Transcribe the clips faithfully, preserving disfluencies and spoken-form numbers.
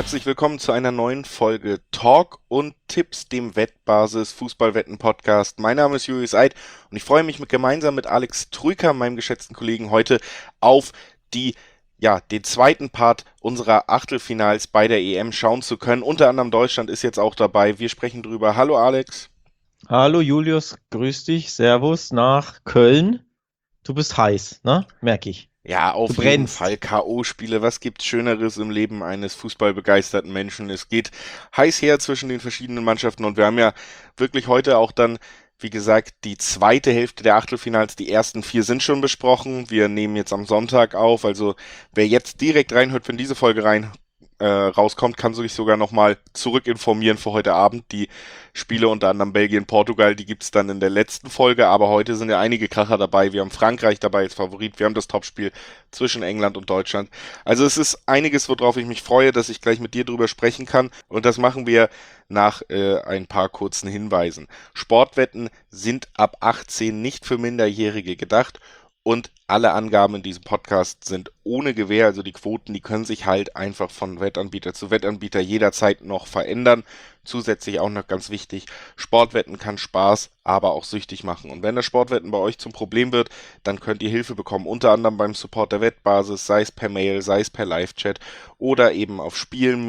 herzlich willkommen zu einer neuen Folge Talk und Tipps, dem Wettbasis Fußballwetten Podcast. Mein Name ist Julius Eid und ich freue mich mit, gemeinsam mit Alex Trüker, meinem geschätzten Kollegen, heute auf die, ja, den zweiten Part unserer Achtelfinals bei der E M schauen zu können. Unter anderem Deutschland ist jetzt auch dabei. Wir sprechen drüber. Hallo Alex. Hallo Julius, grüß dich, Servus nach Köln. Du bist heiß, ne? Merke ich. Ja, Du auf jeden brennst. Fall K O-Spiele. Was gibt's Schöneres im Leben eines fußballbegeisterten Menschen? Es geht heiß her zwischen den verschiedenen Mannschaften und wir haben ja wirklich heute auch dann, wie gesagt, die zweite Hälfte der Achtelfinals. Die ersten vier sind schon besprochen. Wir nehmen jetzt am Sonntag auf. Also wer jetzt direkt reinhört, wenn diese Folge rein äh, rauskommt, kann sich sogar nochmal zurück informieren für heute Abend. Die Spiele unter anderem Belgien, Portugal, die gibt's dann in der letzten Folge, aber heute sind ja einige Kracher dabei. Wir haben Frankreich dabei als Favorit, wir haben das Topspiel zwischen England und Deutschland. Also es ist einiges, worauf ich mich freue, dass ich gleich mit dir drüber sprechen kann und das machen wir nach äh, ein paar kurzen Hinweisen. Sportwetten sind ab achtzehn nicht für Minderjährige gedacht. Und alle Angaben in diesem Podcast sind ohne Gewähr, also die Quoten, die können sich halt einfach von Wettanbieter zu Wettanbieter jederzeit noch verändern. Zusätzlich auch noch ganz wichtig, Sportwetten kann Spaß, aber auch süchtig machen. Und wenn das Sportwetten bei euch zum Problem wird, dann könnt ihr Hilfe bekommen, unter anderem beim Support der Wettbasis, sei es per Mail, sei es per Live-Chat oder eben auf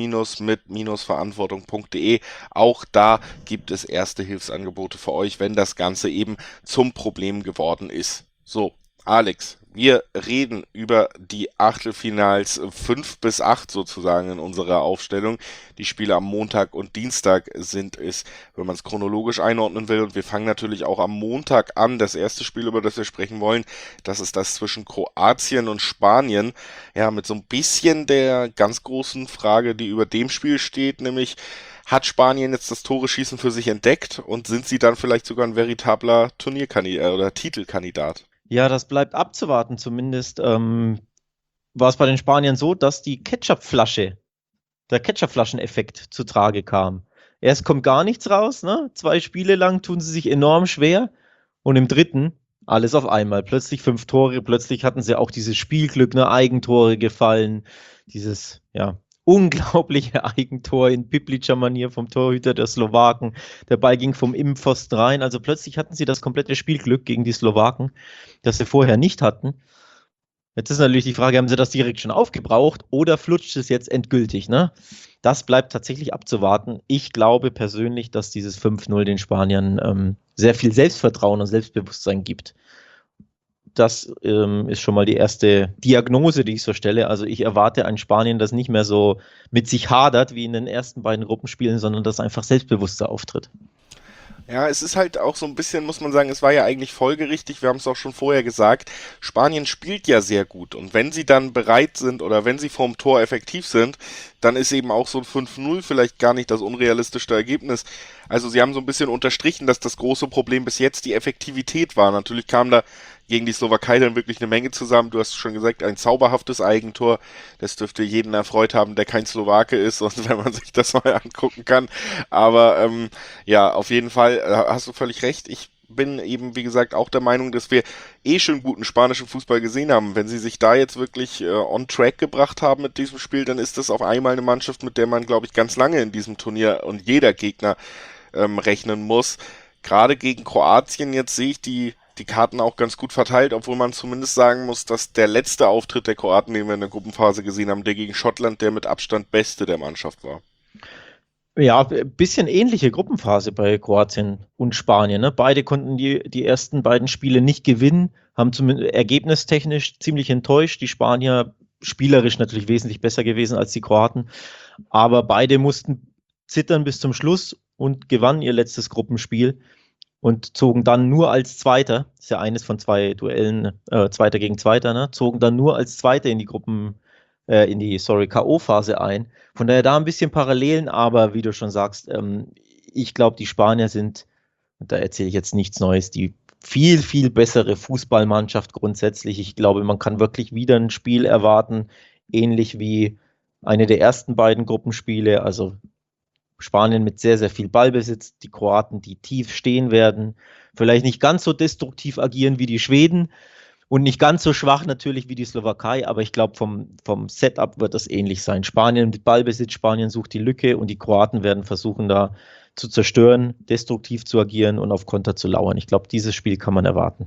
spielen-mit-verantwortung punkt de. Auch da gibt es erste Hilfsangebote für euch, wenn das Ganze eben zum Problem geworden ist. So. Alex, wir reden über die Achtelfinals fünf bis acht sozusagen in unserer Aufstellung. Die Spiele am Montag und Dienstag sind es, wenn man es chronologisch einordnen will. Und wir fangen natürlich auch am Montag an. Das erste Spiel, über das wir sprechen wollen, das ist das zwischen Kroatien und Spanien. Ja, mit so ein bisschen der ganz großen Frage, die über dem Spiel steht, nämlich hat Spanien jetzt das Tore-Schießen für sich entdeckt und sind sie dann vielleicht sogar ein veritabler Turnierkandidat oder Titelkandidat? Ja, das bleibt abzuwarten. Zumindest ähm, war es bei den Spaniern so, dass die Ketchupflasche, der Ketchupflaschen-Effekt zu Trage kam. Erst kommt gar nichts raus, ne? Zwei Spiele lang tun sie sich enorm schwer und im dritten alles auf einmal. Plötzlich fünf Tore, plötzlich hatten sie auch dieses Spielglück, ne? Eigentore gefallen, dieses, ja, unglaubliche Eigentor in Piplicer Manier vom Torhüter der Slowaken. Der Ball ging vom Innenpfosten rein. Also plötzlich hatten sie das komplette Spielglück gegen die Slowaken, das sie vorher nicht hatten. Jetzt ist natürlich die Frage, haben sie das direkt schon aufgebraucht oder flutscht es jetzt endgültig? Ne? Das bleibt tatsächlich abzuwarten. Ich glaube persönlich, dass dieses fünf null den Spaniern ähm, sehr viel Selbstvertrauen und Selbstbewusstsein gibt. Das ähm, ist schon mal die erste Diagnose, die ich so stelle. Also ich erwarte ein Spanien, das nicht mehr so mit sich hadert wie in den ersten beiden Gruppenspielen, sondern das einfach selbstbewusster auftritt. Ja, es ist halt auch so ein bisschen, muss man sagen, es war ja eigentlich folgerichtig, wir haben es auch schon vorher gesagt, Spanien spielt ja sehr gut und wenn sie dann bereit sind oder wenn sie vorm Tor effektiv sind, dann ist eben auch so ein fünf null vielleicht gar nicht das unrealistischste Ergebnis. Also sie haben so ein bisschen unterstrichen, dass das große Problem bis jetzt die Effektivität war. Natürlich kam da gegen die Slowakei dann wirklich eine Menge zusammen. Du hast schon gesagt, ein zauberhaftes Eigentor. Das dürfte jeden erfreut haben, der kein Slowake ist und wenn man sich das mal angucken kann. Aber ähm, ja, auf jeden Fall äh, hast du völlig recht. Ich bin eben, wie gesagt, auch der Meinung, dass wir eh schon guten spanischen Fußball gesehen haben. Wenn sie sich da jetzt wirklich äh, on track gebracht haben mit diesem Spiel, dann ist das auf einmal eine Mannschaft, mit der man, glaube ich, ganz lange in diesem Turnier und jeder Gegner ähm, rechnen muss. Gerade gegen Kroatien jetzt sehe ich die die Karten auch ganz gut verteilt, obwohl man zumindest sagen muss, dass der letzte Auftritt der Kroaten, den wir in der Gruppenphase gesehen haben, der gegen Schottland der mit Abstand beste der Mannschaft war. Ja, ein bisschen ähnliche Gruppenphase bei Kroatien und Spanien. Ne? Beide konnten die, die ersten beiden Spiele nicht gewinnen, haben zumindest ergebnistechnisch ziemlich enttäuscht. Die Spanier spielerisch natürlich wesentlich besser gewesen als die Kroaten, aber beide mussten zittern bis zum Schluss und gewannen ihr letztes Gruppenspiel und zogen dann nur als Zweiter, das ist ja eines von zwei Duellen, äh, Zweiter gegen Zweiter, ne? Zogen dann nur als Zweiter in die Gruppen, äh, in die, sorry, K O-Phase ein. Von daher da ein bisschen Parallelen, aber wie du schon sagst, ähm, ich glaube, die Spanier sind, und da erzähle ich jetzt nichts Neues, die viel, viel bessere Fußballmannschaft grundsätzlich. Ich glaube, man kann wirklich wieder ein Spiel erwarten, ähnlich wie eine der ersten beiden Gruppenspiele, also Spanien mit sehr, sehr viel Ballbesitz, die Kroaten, die tief stehen werden, vielleicht nicht ganz so destruktiv agieren wie die Schweden Und nicht ganz so schwach natürlich wie die Slowakei, aber ich glaube, vom, vom Setup wird das ähnlich sein. Spanien mit Ballbesitz, Spanien sucht die Lücke und die Kroaten werden versuchen, da zu zerstören, destruktiv zu agieren und auf Konter zu lauern. Ich glaube, dieses Spiel kann man erwarten.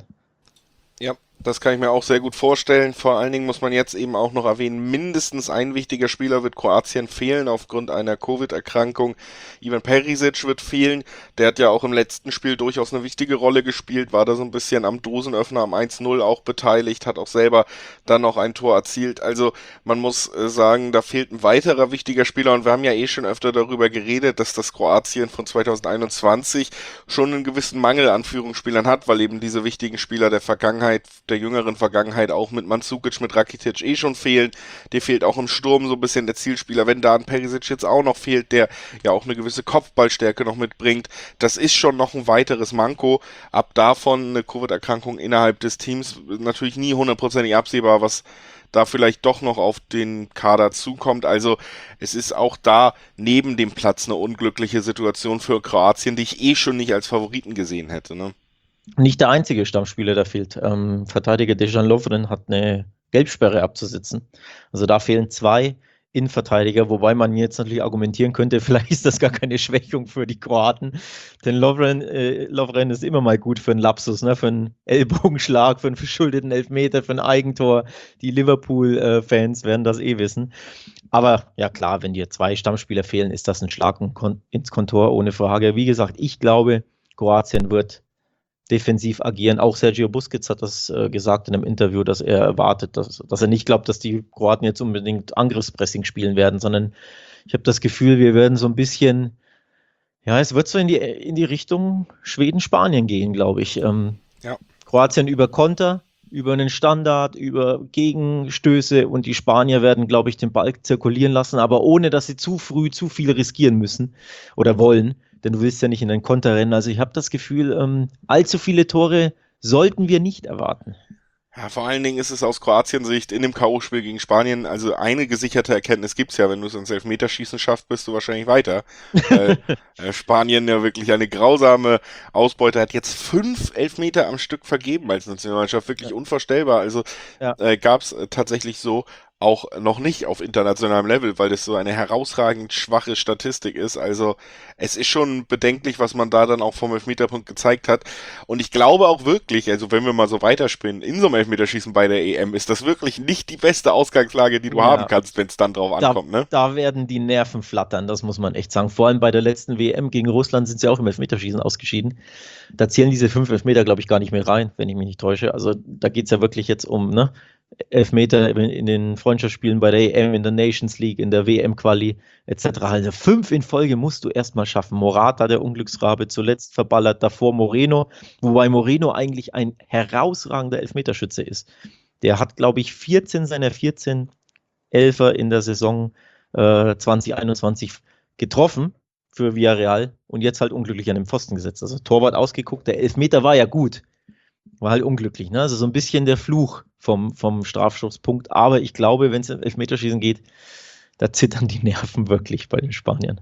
Ja, das kann ich mir auch sehr gut vorstellen. Vor allen Dingen muss man jetzt eben auch noch erwähnen, mindestens ein wichtiger Spieler wird Kroatien fehlen aufgrund einer Covid-Erkrankung. Ivan Perisic wird fehlen. Der hat ja auch im letzten Spiel durchaus eine wichtige Rolle gespielt, war da so ein bisschen am Dosenöffner am eins null auch beteiligt, hat auch selber dann noch ein Tor erzielt. Also man muss äh, sagen, da fehlt ein weiterer wichtiger Spieler und wir haben ja eh schon öfter darüber geredet, dass das Kroatien von zweitausendeinundzwanzig schon einen gewissen Mangel an Führungsspielern hat, weil eben diese wichtigen Spieler der Vergangenheit, der jüngeren Vergangenheit auch mit Mandzukic, mit Rakitic eh schon fehlen. Der fehlt auch im Sturm so ein bisschen der Zielspieler. Wenn da ein Perisic jetzt auch noch fehlt, der ja auch eine gewisse Kopfballstärke noch mitbringt, das ist schon noch ein weiteres Manko. Ab davon eine Covid-Erkrankung innerhalb des Teams natürlich nie hundertprozentig absehbar, was da vielleicht doch noch auf den Kader zukommt. Also es ist auch da neben dem Platz eine unglückliche Situation für Kroatien, die ich eh schon nicht als Favoriten gesehen hätte, ne? Nicht der einzige Stammspieler, der fehlt. Ähm, Verteidiger Dejan Lovren hat eine Gelbsperre abzusitzen. Also da fehlen zwei Innenverteidiger, wobei man jetzt natürlich argumentieren könnte, vielleicht ist das gar keine Schwächung für die Kroaten, denn Lovren, äh, Lovren ist immer mal gut für einen Lapsus, ne? Für einen Ellbogenschlag, für einen verschuldeten Elfmeter, für ein Eigentor. Die Liverpool-Fans werden das eh wissen. Aber ja klar, wenn dir zwei Stammspieler fehlen, ist das ein Schlag ins Kontor, ohne Frage. Wie gesagt, ich glaube, Kroatien wird defensiv agieren. Auch Sergio Busquets hat das äh, gesagt in einem Interview, dass er erwartet, dass, dass er nicht glaubt, dass die Kroaten jetzt unbedingt Angriffspressing spielen werden, sondern ich habe das Gefühl, wir werden so ein bisschen, ja, es wird so in die, in die Richtung Schweden-Spanien gehen, glaube ich. Ähm, Ja. Kroatien über Konter, über einen Standard, über Gegenstöße und die Spanier werden, glaube ich, den Ball zirkulieren lassen, aber ohne, dass sie zu früh zu viel riskieren müssen oder wollen. Denn du willst ja nicht in den Konter rennen. Also ich habe das Gefühl, ähm, allzu viele Tore sollten wir nicht erwarten. Ja, vor allen Dingen ist es aus Kroatien-Sicht in dem K O-Spiel gegen Spanien, also eine gesicherte Erkenntnis gibt's ja, wenn du es ins Elfmeterschießen schaffst, bist du wahrscheinlich weiter. Weil äh, Spanien ja wirklich eine grausame Ausbeute hat, jetzt fünf Elfmeter am Stück vergeben als Nationalmannschaft, wirklich Ja. unvorstellbar. Also Ja. äh, gab's äh, tatsächlich so auch noch nicht auf internationalem Level, weil das so eine herausragend schwache Statistik ist. Also es ist schon bedenklich, was man da dann auch vom Elfmeterpunkt gezeigt hat. Und ich glaube auch wirklich, also wenn wir mal so weiterspinnen, in so einem Elfmeterschießen bei der E M ist das wirklich nicht die beste Ausgangslage, die du Ja. haben kannst, wenn es dann drauf Da, ankommt, ne? da werden die Nerven flattern, das muss man echt sagen. Vor allem bei der letzten W M gegen Russland sind sie auch im Elfmeterschießen ausgeschieden. Da zählen diese fünf Elfmeter, glaube ich, gar nicht mehr rein, wenn ich mich nicht täusche. Also da geht es ja wirklich jetzt um, ne? Elfmeter in den Freundschaftsspielen bei der E M, in der Nations League, in der W M-Quali et cetera. Also fünf in Folge musst du erstmal schaffen. Morata, der Unglücksrabe, zuletzt verballert, davor Moreno, wobei Moreno eigentlich ein herausragender Elfmeterschütze ist. Der hat, glaube ich, vierzehn seiner vierzehn Elfer in der Saison äh, zwanzig einundzwanzig getroffen für Villarreal und jetzt halt unglücklich an den Pfosten gesetzt. Also Torwart ausgeguckt, der Elfmeter war ja gut. War halt unglücklich, ne? Also so ein bisschen der Fluch vom, vom Strafschusspunkt. Aber ich glaube, wenn es im Elfmeterschießen geht, da zittern die Nerven wirklich bei den Spaniern.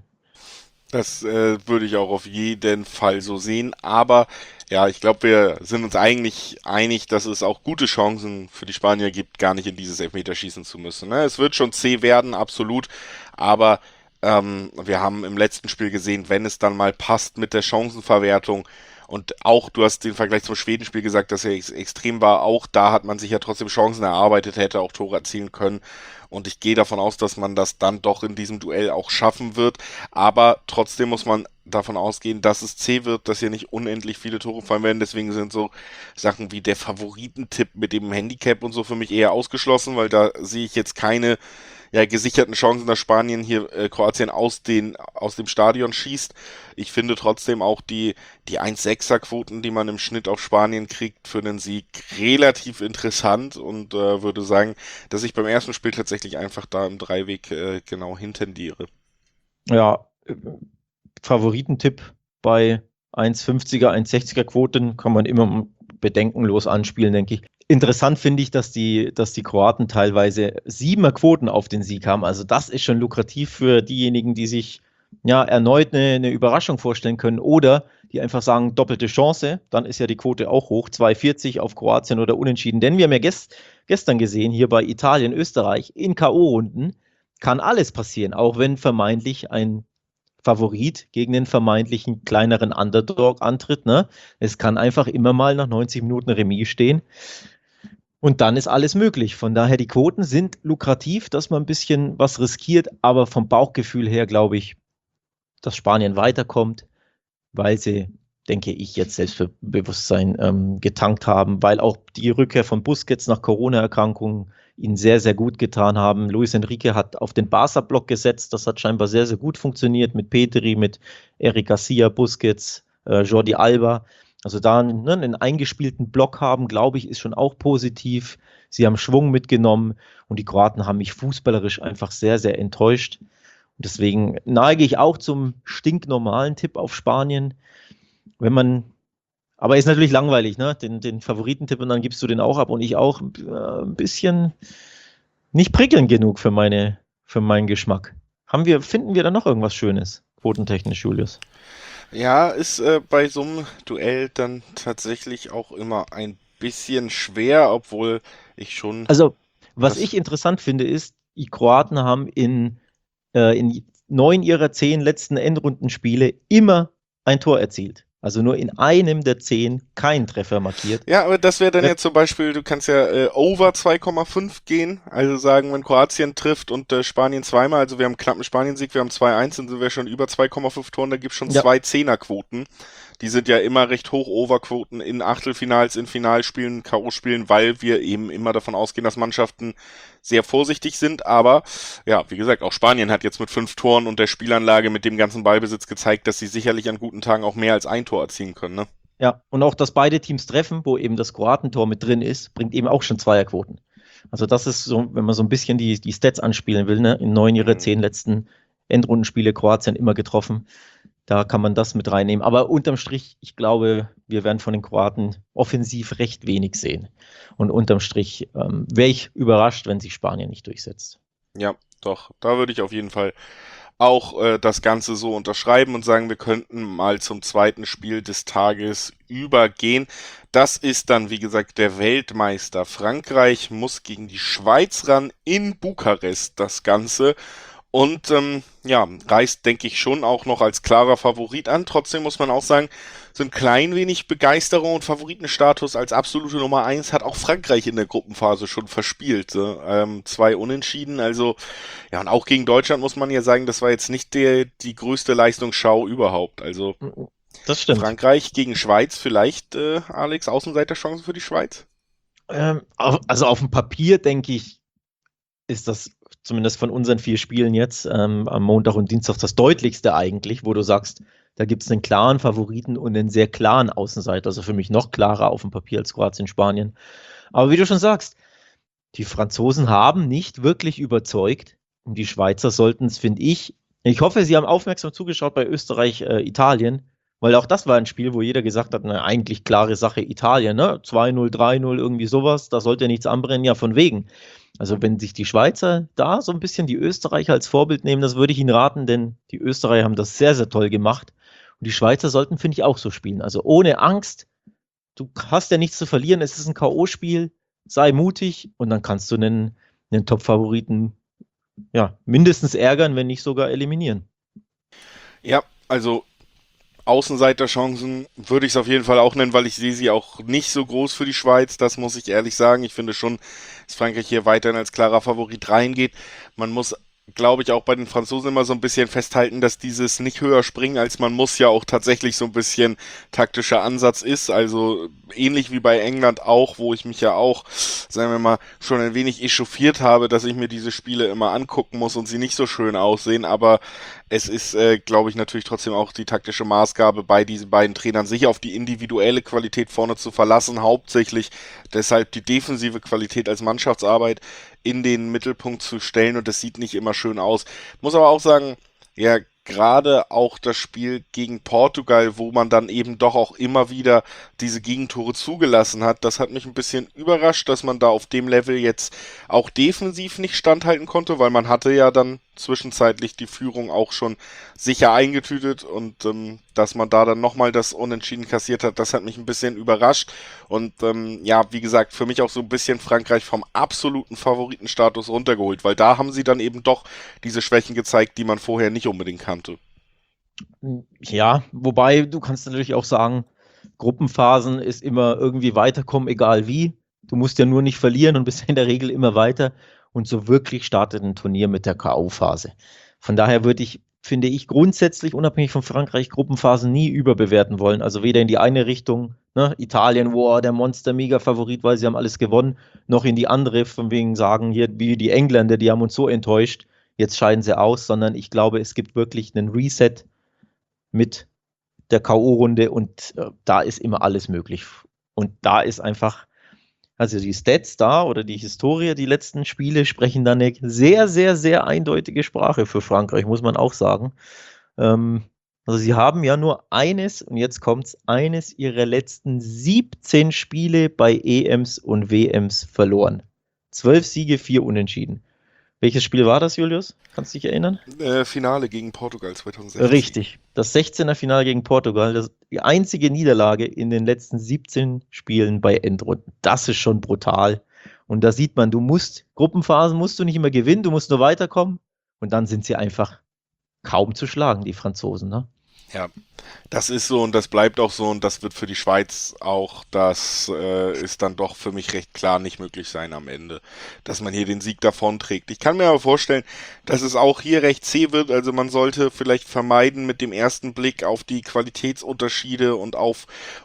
Das äh, würde ich auch auf jeden Fall so sehen. Aber ja, ich glaube, wir sind uns eigentlich einig, dass es auch gute Chancen für die Spanier gibt, gar nicht in dieses Elfmeterschießen zu müssen. Ne? Es wird schon zäh werden, absolut. Aber ähm, wir haben im letzten Spiel gesehen, wenn es dann mal passt mit der Chancenverwertung, und auch, du hast den Vergleich zum Schwedenspiel gesagt, dass er ex extrem war. Auch da hat man sich ja trotzdem Chancen erarbeitet, hätte auch Tore erzielen können. Und ich gehe davon aus, dass man das dann doch in diesem Duell auch schaffen wird. Aber trotzdem muss man davon ausgehen, dass es zäh wird, dass hier nicht unendlich viele Tore fallen werden. Deswegen sind so Sachen wie der Favoritentipp mit dem Handicap und so für mich eher ausgeschlossen, weil da sehe ich jetzt keine ja, gesicherten Chancen, dass Spanien hier äh, Kroatien aus, den, aus dem Stadion schießt. Ich finde trotzdem auch die, die eins Komma sechser Quoten, die man im Schnitt auf Spanien kriegt, für den Sieg relativ interessant und äh, würde sagen, dass ich beim ersten Spiel tatsächlich einfach da im Dreiweg äh, genau hintendiere. Ja, äh, Favoritentipp bei eins Komma fünfziger, eins Komma sechziger Quoten kann man immer bedenkenlos anspielen, denke ich. Interessant finde ich, dass die, dass die Kroaten teilweise siebener Quoten auf den Sieg haben. Also das ist schon lukrativ für diejenigen, die sich ja erneut eine, eine Überraschung vorstellen können oder die einfach sagen, doppelte Chance, dann ist ja die Quote auch hoch, zwei vierzig auf Kroatien oder Unentschieden. Denn wir haben ja gest gestern gesehen, hier bei Italien, Österreich, in K O-Runden kann alles passieren, auch wenn vermeintlich ein Favorit gegen den vermeintlichen kleineren Underdog antritt. Ne? Es kann einfach immer mal nach neunzig Minuten Remis stehen. Und dann ist alles möglich. Von daher, die Quoten sind lukrativ, dass man ein bisschen was riskiert, aber vom Bauchgefühl her glaube ich, dass Spanien weiterkommt, weil sie, denke ich, jetzt Selbstbewusstsein ähm, getankt haben, weil auch die Rückkehr von Busquets nach Corona-Erkrankungen ihnen sehr, sehr gut getan haben. Luis Enrique hat auf den Barca-Block gesetzt, das hat scheinbar sehr, sehr gut funktioniert mit Pedri, mit Eric Garcia, Busquets, äh, Jordi Alba. Also da ne, einen eingespielten Block haben, glaube ich, ist schon auch positiv. Sie haben Schwung mitgenommen und die Kroaten haben mich fußballerisch einfach sehr, sehr enttäuscht. Und deswegen neige ich auch zum stinknormalen Tipp auf Spanien. Wenn man, aber ist natürlich langweilig, ne? Den, den Favoritentipp und dann gibst du den auch ab und ich auch äh, ein bisschen nicht prickelnd genug für meine, für meinen Geschmack. Haben wir, finden wir da noch irgendwas Schönes, quotentechnisch, Julius? Ja, ist äh, bei so einem Duell dann tatsächlich auch immer ein bisschen schwer, obwohl ich schon Also, was das. ich interessant finde, ist, die Kroaten haben in, äh, in neun ihrer zehn letzten Endrundenspiele immer ein Tor erzielt. Also nur in einem der zehn keinen Treffer markiert. Ja, aber das wäre dann Äh, ja zum Beispiel, du kannst ja äh, over zwei Komma fünf gehen, also sagen, wenn Kroatien trifft und äh, Spanien zweimal, also wir haben einen knappen Spanien-Sieg, wir haben zwei eins, dann sind wir schon über zwei Komma fünf Toren, da gibt's schon Ja, zwei Zehner-Quoten. Die sind ja immer recht hoch, Overquoten in Achtelfinals, in Finalspielen, K O-Spielen, weil wir eben immer davon ausgehen, dass Mannschaften sehr vorsichtig sind. Aber ja, wie gesagt, auch Spanien hat jetzt mit fünf Toren und der Spielanlage mit dem ganzen Ballbesitz gezeigt, dass sie sicherlich an guten Tagen auch mehr als ein Tor erzielen können. Ne? ja. Und auch, dass beide Teams treffen, wo eben das Kroatentor mit drin ist, bringt eben auch schon Zweierquoten. Also das ist so, wenn man so ein bisschen die, die Stats anspielen will, ne? In neun ihrer Mhm. zehn letzten Endrundenspiele Kroatien immer getroffen. Da kann man das mit reinnehmen. Aber unterm Strich, ich glaube, wir werden von den Kroaten offensiv recht wenig sehen. Und unterm Strich ähm, wäre ich überrascht, wenn sich Spanien nicht durchsetzt. Ja, doch, da würde ich auf jeden Fall auch äh, das Ganze so unterschreiben und sagen, wir könnten mal zum zweiten Spiel des Tages übergehen. Das ist dann, wie gesagt, der Weltmeister Frankreich muss gegen die Schweiz ran in Bukarest das Ganze. Und ähm, ja, reist, denke ich, schon auch noch als klarer Favorit an. Trotzdem muss man auch sagen, so ein klein wenig Begeisterung und Favoritenstatus als absolute Nummer eins hat auch Frankreich in der Gruppenphase schon verspielt. So. Ähm, zwei Unentschieden, also ja, und auch gegen Deutschland muss man ja sagen, das war jetzt nicht der, die größte Leistungsschau überhaupt. Also Das stimmt. Frankreich gegen Schweiz, vielleicht, äh, Alex, Außenseiterchance für die Schweiz? Ähm, auf, also auf dem Papier, denke ich, ist das zumindest von unseren vier Spielen jetzt ähm, am Montag und Dienstag das deutlichste eigentlich, wo du sagst, da gibt es einen klaren Favoriten und einen sehr klaren Außenseiter. Also für mich noch klarer auf dem Papier als Kroatien, Spanien. Aber wie du schon sagst, die Franzosen haben nicht wirklich überzeugt und die Schweizer sollten es, finde ich, ich hoffe, sie haben aufmerksam zugeschaut bei Österreich, äh, Italien, weil auch das war ein Spiel, wo jeder gesagt hat, na, eigentlich klare Sache Italien, ne? zwei null, drei null, irgendwie sowas, da sollte nichts anbrennen, ja, von wegen. Also wenn sich die Schweizer da so ein bisschen die Österreicher als Vorbild nehmen, das würde ich ihnen raten, denn die Österreicher haben das sehr, sehr toll gemacht. Und die Schweizer sollten, finde ich, auch so spielen. Also ohne Angst, du hast ja nichts zu verlieren, es ist ein K O-Spiel, sei mutig und dann kannst du einen, einen Top-Favoriten ja, mindestens ärgern, wenn nicht sogar eliminieren. Ja, also Außenseiterchancen würde ich es auf jeden Fall auch nennen, weil ich sehe sie auch nicht so groß für die Schweiz, das muss ich ehrlich sagen. Ich finde schon, dass Frankreich hier weiterhin als klarer Favorit reingeht. Man muss, glaube ich, auch bei den Franzosen immer so ein bisschen festhalten, dass dieses nicht höher springen als man muss ja auch tatsächlich so ein bisschen taktischer Ansatz ist. Also ähnlich wie bei England auch, wo ich mich ja auch, sagen wir mal, schon ein wenig echauffiert habe, dass ich mir diese Spiele immer angucken muss und sie nicht so schön aussehen. Aber es ist, äh, glaube ich, natürlich trotzdem auch die taktische Maßgabe bei diesen beiden Trainern, sich auf die individuelle Qualität vorne zu verlassen, hauptsächlich deshalb die defensive Qualität als Mannschaftsarbeit in den Mittelpunkt zu stellen und das sieht nicht immer schön aus. Muss aber auch sagen, ja, gerade auch das Spiel gegen Portugal, wo man dann eben doch auch immer wieder diese Gegentore zugelassen hat, das hat mich ein bisschen überrascht, dass man da auf dem Level jetzt auch defensiv nicht standhalten konnte, weil man hatte ja dann zwischenzeitlich die Führung auch schon sicher eingetütet und ähm, dass man da dann nochmal das Unentschieden kassiert hat, das hat mich ein bisschen überrascht und ähm, ja, wie gesagt, für mich auch so ein bisschen Frankreich vom absoluten Favoritenstatus runtergeholt, weil da haben sie dann eben doch diese Schwächen gezeigt, die man vorher nicht unbedingt kannte. Ja, wobei du kannst natürlich auch sagen, Gruppenphasen ist immer irgendwie weiterkommen, egal wie. Du musst ja nur nicht verlieren und bist in der Regel immer weiter. Und so wirklich startet ein Turnier mit der K O-Phase. Von daher würde ich, finde ich, grundsätzlich unabhängig von Frankreich Gruppenphasen nie überbewerten wollen. Also weder in die eine Richtung, ne, Italien, wow, der Monster-Mega-Favorit, weil sie haben alles gewonnen, noch in die andere, von wegen sagen, hier wie die Engländer, die haben uns so enttäuscht, jetzt scheiden sie aus, sondern ich glaube, es gibt wirklich einen Reset mit der K O-Runde und äh, da ist immer alles möglich. Und da ist einfach, also die Stats da oder die Historie, die letzten Spiele sprechen da eine sehr, sehr, sehr eindeutige Sprache für Frankreich, muss man auch sagen. Ähm, also sie haben ja nur eines, und jetzt kommt's, eines ihrer letzten siebzehn Spiele bei E Ms und W Ms verloren. Zwölf Siege, vier Unentschieden. Welches Spiel war das, Julius? Kannst du dich erinnern? Äh, Finale gegen Portugal zwanzig sechzehn. Richtig. Das sechzehner Finale gegen Portugal, das die einzige Niederlage in den letzten siebzehn Spielen bei Endrunden. Das ist schon brutal. Und da sieht man, du musst, Gruppenphasen musst du nicht immer gewinnen, du musst nur weiterkommen. Und dann sind sie einfach kaum zu schlagen, die Franzosen, ne? Ja, das ist so und das bleibt auch so und das wird für die Schweiz auch, das äh, ist dann doch für mich recht klar nicht möglich sein am Ende, dass man hier den Sieg davonträgt. Ich kann mir aber vorstellen, dass es auch hier recht zäh wird, also man sollte vielleicht vermeiden mit dem ersten Blick auf die Qualitätsunterschiede und auf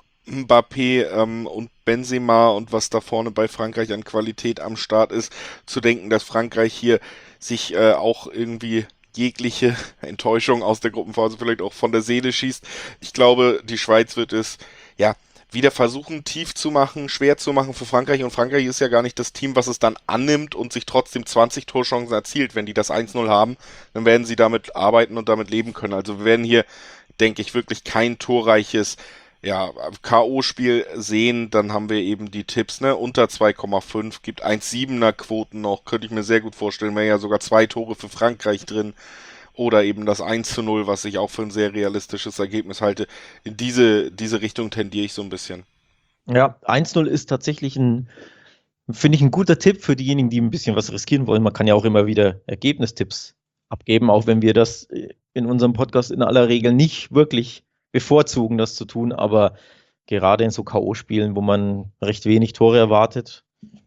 Mbappé ähm, und Benzema und was da vorne bei Frankreich an Qualität am Start ist, zu denken, dass Frankreich hier sich äh, auch irgendwie jegliche Enttäuschung aus der Gruppenphase vielleicht auch von der Seele schießt. Ich glaube, die Schweiz wird es, ja, wieder versuchen, tief zu machen, schwer zu machen für Frankreich. Und Frankreich ist ja gar nicht das Team, was es dann annimmt und sich trotzdem zwanzig Torchancen erzielt. Wenn die das eins null haben, dann werden sie damit arbeiten und damit leben können. Also wir werden hier, denke ich, wirklich kein torreiches ja, K O-Spiel sehen, dann haben wir eben die Tipps, ne, unter zwei Komma fünf, gibt eins Komma siebener Quoten noch, könnte ich mir sehr gut vorstellen, wäre ja sogar zwei Tore für Frankreich drin, oder eben das eins zu null, was ich auch für ein sehr realistisches Ergebnis halte. In diese, diese Richtung tendiere ich so ein bisschen. Ja, eins null ist tatsächlich ein, finde ich, ein guter Tipp für diejenigen, die ein bisschen was riskieren wollen. Man kann ja auch immer wieder Ergebnistipps abgeben, auch wenn wir das in unserem Podcast in aller Regel nicht wirklich bevorzugen, das zu tun, aber gerade in so K O-Spielen, wo man recht wenig Tore erwartet,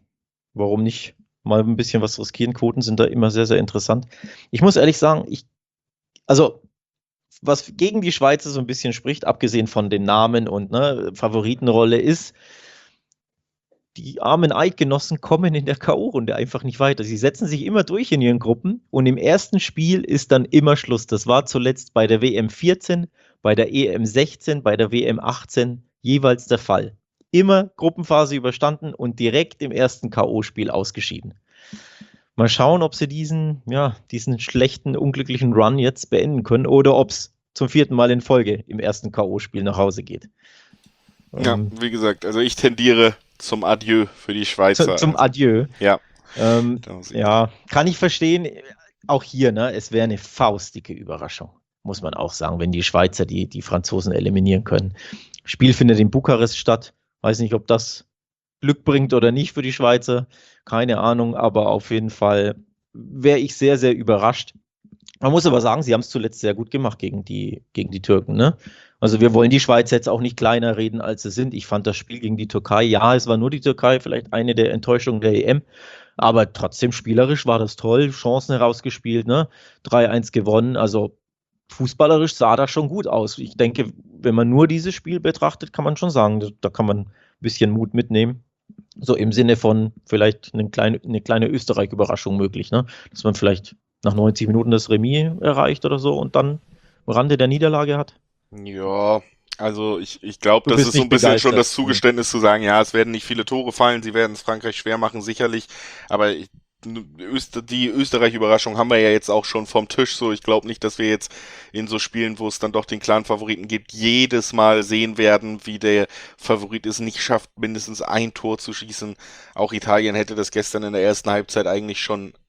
warum nicht mal ein bisschen was riskieren? Quoten sind da immer sehr, sehr interessant. Ich muss ehrlich sagen, ich, also was gegen die Schweizer so ein bisschen spricht, abgesehen von den Namen und ne, Favoritenrolle, ist, die armen Eidgenossen kommen in der K O-Runde einfach nicht weiter. Sie setzen sich immer durch in ihren Gruppen und im ersten Spiel ist dann immer Schluss. Das war zuletzt bei der W M vierzehn, bei der E M sechzehn, bei der W M achtzehn jeweils der Fall. Immer Gruppenphase überstanden und direkt im ersten K O-Spiel ausgeschieden. Mal schauen, ob sie diesen, ja, diesen schlechten, unglücklichen Run jetzt beenden können oder ob es zum vierten Mal in Folge im ersten K O-Spiel nach Hause geht. Ja, Ähm, wie gesagt, also ich tendiere zum Adieu für die Schweizer. Zu, zum Adieu. Ja. Ähm, ja, kann ich verstehen. Auch hier, ne, es wäre eine faustdicke Überraschung, muss man auch sagen, wenn die Schweizer die, die Franzosen eliminieren können. Spiel findet in Bukarest statt. Weiß nicht, ob das Glück bringt oder nicht für die Schweizer. Keine Ahnung, aber auf jeden Fall wäre ich sehr, sehr überrascht. Man muss aber sagen, sie haben es zuletzt sehr gut gemacht gegen die, gegen die Türken, ne? Also wir wollen die Schweiz jetzt auch nicht kleiner reden, als sie sind. Ich fand das Spiel gegen die Türkei, ja, es war nur die Türkei, vielleicht eine der Enttäuschungen der E M, aber trotzdem spielerisch war das toll, Chancen herausgespielt, ne? drei eins gewonnen, also fußballerisch sah das schon gut aus. Ich denke, wenn man nur dieses Spiel betrachtet, kann man schon sagen, da kann man ein bisschen Mut mitnehmen. So im Sinne von vielleicht eine kleine, eine kleine Österreich-Überraschung möglich, ne? Dass man vielleicht nach neunzig Minuten das Remis erreicht oder so und dann am Rande der Niederlage hat. Ja, also ich, ich glaube, Du das bist ist so ein nicht bisschen begeistert. schon das Zugeständnis zu sagen, ja, es werden nicht viele Tore fallen, sie werden es Frankreich schwer machen, sicherlich, aber ich, Öster, die Österreich-Überraschung haben wir ja jetzt auch schon vom Tisch, so ich glaube nicht, dass wir jetzt in so Spielen, wo es dann doch den klaren Favoriten gibt, jedes Mal sehen werden, wie der Favorit es nicht schafft, mindestens ein Tor zu schießen. Auch Italien hätte das gestern in der ersten Halbzeit eigentlich schon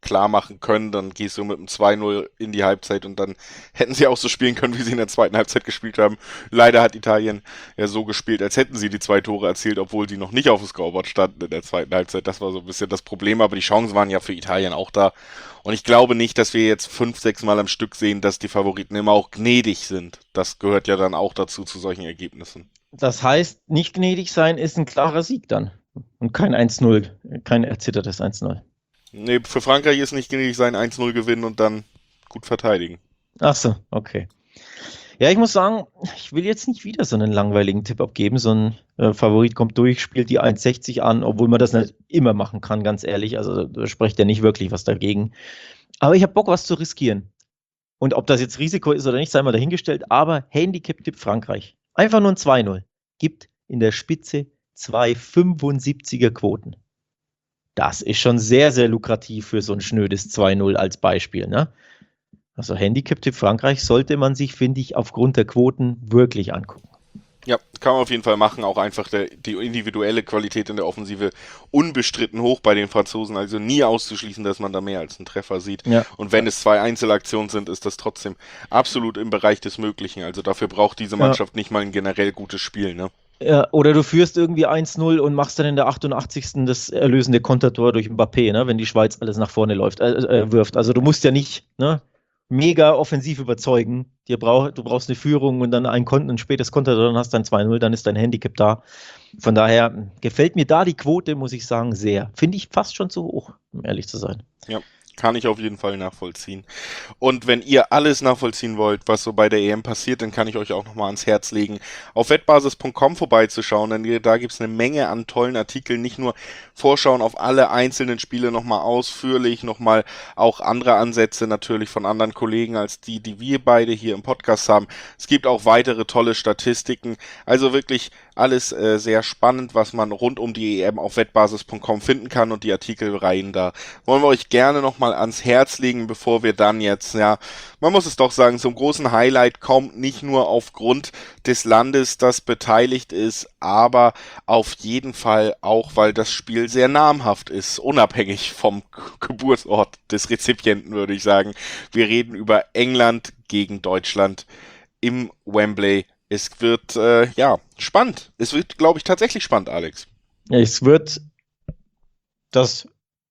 klar machen können, dann gehst du mit einem zwei null in die Halbzeit und dann hätten sie auch so spielen können, wie sie in der zweiten Halbzeit gespielt haben. Leider hat Italien ja so gespielt, als hätten sie die zwei Tore erzielt, obwohl sie noch nicht auf dem Scoreboard standen in der zweiten Halbzeit. Das war so ein bisschen das Problem, aber die Chancen waren ja für Italien auch da. Und ich glaube nicht, dass wir jetzt fünf, sechs Mal am Stück sehen, dass die Favoriten immer auch gnädig sind. Das gehört ja dann auch dazu, zu solchen Ergebnissen. Das heißt, nicht gnädig sein ist ein klarer Sieg dann. Und kein eins null, kein erzittertes eins null. Nee, für Frankreich ist nicht gnädig sein, eins null gewinnen und dann gut verteidigen. Ach so, okay. Ja, ich muss sagen, ich will jetzt nicht wieder so einen langweiligen Tipp abgeben. So ein äh, Favorit kommt durch, spielt die eins sechzig an, obwohl man das nicht immer machen kann, ganz ehrlich. Also da spricht ja nicht wirklich was dagegen. Aber ich habe Bock, was zu riskieren. Und ob das jetzt Risiko ist oder nicht, sei mal dahingestellt. Aber Handicap-Tipp Frankreich. Einfach nur ein zwei null. Gibt in der Spitze zwei fünfundsiebziger Quoten. Das ist schon sehr, sehr lukrativ für so ein schnödes zwei null als Beispiel, ne? Also Handicap-Tipp Frankreich sollte man sich, finde ich, aufgrund der Quoten wirklich angucken. Ja, kann man auf jeden Fall machen. Auch einfach der, die individuelle Qualität in der Offensive unbestritten hoch bei den Franzosen. Also nie auszuschließen, dass man da mehr als einen Treffer sieht. Ja. Und wenn es zwei Einzelaktionen sind, ist das trotzdem absolut im Bereich des Möglichen. Also dafür braucht diese Mannschaft ja. nicht mal ein generell gutes Spiel, ne? Ja, oder du führst irgendwie eins null und machst dann in der achtundachtzigsten das erlösende Kontertor durch Mbappé, ne, wenn die Schweiz alles nach vorne läuft, äh, äh, wirft. Also du musst ja nicht, ne, mega offensiv überzeugen. Dir brauch, du brauchst eine Führung und dann ein, Kon- ein spätes Kontertor, dann hast du ein zwei null, dann ist dein Handicap da. Von daher gefällt mir da die Quote, muss ich sagen, sehr. Finde ich fast schon zu hoch, um ehrlich zu sein. Ja. Kann ich auf jeden Fall nachvollziehen. Und wenn ihr alles nachvollziehen wollt, was so bei der E M passiert, dann kann ich euch auch nochmal ans Herz legen, auf wettbasis punkt com vorbeizuschauen, denn da gibt es eine Menge an tollen Artikeln, nicht nur Vorschauen auf alle einzelnen Spiele nochmal ausführlich, nochmal auch andere Ansätze natürlich von anderen Kollegen als die, die wir beide hier im Podcast haben. Es gibt auch weitere tolle Statistiken, also wirklich alles äh, sehr spannend, was man rund um die E M auf wettbasis punkt com finden kann und die Artikelreihen da wollen wir euch gerne nochmal ans Herz legen, bevor wir dann jetzt, ja, man muss es doch sagen, zum großen Highlight kommt, nicht nur aufgrund des Landes, das beteiligt ist, aber auf jeden Fall auch, weil das Spiel sehr namhaft ist, unabhängig vom Geburtsort des Rezipienten, würde ich sagen. Wir reden über England gegen Deutschland im Wembley. Es wird, äh, ja, spannend. Es wird, glaube ich, tatsächlich spannend, Alex. Es wird das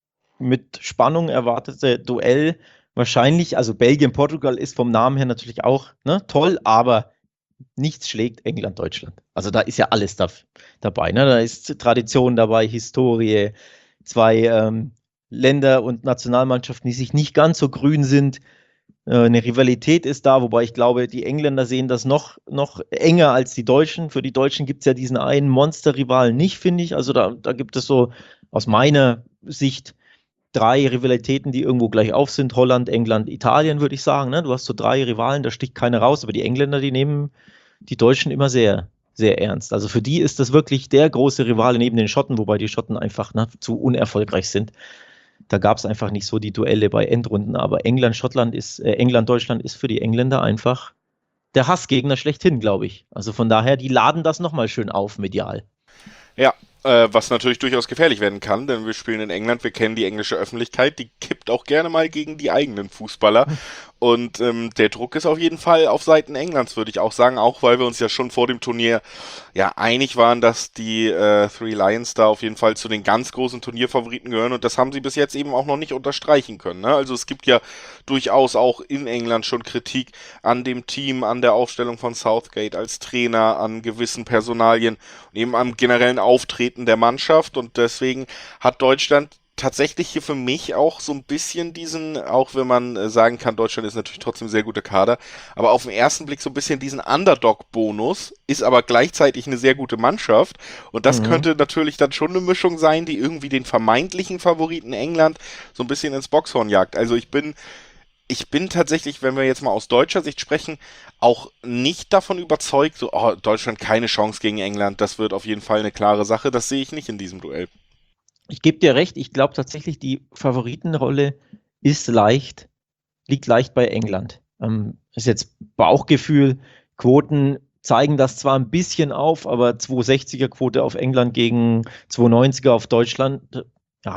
mit Spannung erwartete Duell wahrscheinlich, also Belgien-Portugal ist vom Namen her natürlich auch, ne, toll, aber nichts schlägt England-Deutschland. Also da ist ja alles da, dabei, ne? Da ist Tradition dabei, Historie, zwei ähm, Länder und Nationalmannschaften, die sich nicht ganz so grün sind. Äh, eine Rivalität ist da, wobei ich glaube, die Engländer sehen das noch, noch enger als die Deutschen. Für die Deutschen gibt es ja diesen einen Monster-Rivalen nicht, finde ich. Also da, da gibt es so aus meiner Sicht drei Rivalitäten, die irgendwo gleich auf sind. Holland, England, Italien, würde ich sagen. Ne? Du hast so drei Rivalen, da sticht keiner raus. Aber die Engländer, die nehmen die Deutschen immer sehr, sehr ernst. Also für die ist das wirklich der große Rivale neben den Schotten, wobei die Schotten einfach ne, zu unerfolgreich sind. Da gab es einfach nicht so die Duelle bei Endrunden. Aber England, Schottland ist, äh, England, Deutschland ist für die Engländer einfach der Hassgegner schlechthin, glaube ich. Also von daher, die laden das nochmal schön auf medial. Ja, äh, was natürlich durchaus gefährlich werden kann, denn wir spielen in England, wir kennen die englische Öffentlichkeit, die kippt auch gerne mal gegen die eigenen Fußballer. Und ähm, der Druck ist auf jeden Fall auf Seiten Englands, würde ich auch sagen, auch weil wir uns ja schon vor dem Turnier ja einig waren, dass die äh, Three Lions da auf jeden Fall zu den ganz großen Turnierfavoriten gehören und das haben sie bis jetzt eben auch noch nicht unterstreichen können. Ne? Also es gibt ja durchaus auch in England schon Kritik an dem Team, an der Aufstellung von Southgate als Trainer, an gewissen Personalien und eben am generellen Auftreten der Mannschaft und deswegen hat Deutschland tatsächlich hier für mich auch so ein bisschen diesen, auch wenn man äh, sagen kann, Deutschland ist natürlich trotzdem ein sehr guter Kader, aber auf den ersten Blick so ein bisschen diesen Underdog-Bonus, ist aber gleichzeitig eine sehr gute Mannschaft und das mhm. könnte natürlich dann schon eine Mischung sein, die irgendwie den vermeintlichen Favoriten England so ein bisschen ins Boxhorn jagt. Also ich bin Ich bin tatsächlich, wenn wir jetzt mal aus deutscher Sicht sprechen, auch nicht davon überzeugt, so, oh, Deutschland keine Chance gegen England, das wird auf jeden Fall eine klare Sache, das sehe ich nicht in diesem Duell. Ich gebe dir recht, ich glaube tatsächlich, die Favoritenrolle ist leicht, liegt leicht bei England. Ähm, ist jetzt Bauchgefühl, Quoten zeigen das zwar ein bisschen auf, aber zwei sechziger Quote auf England gegen zwei neunziger auf Deutschland, ja,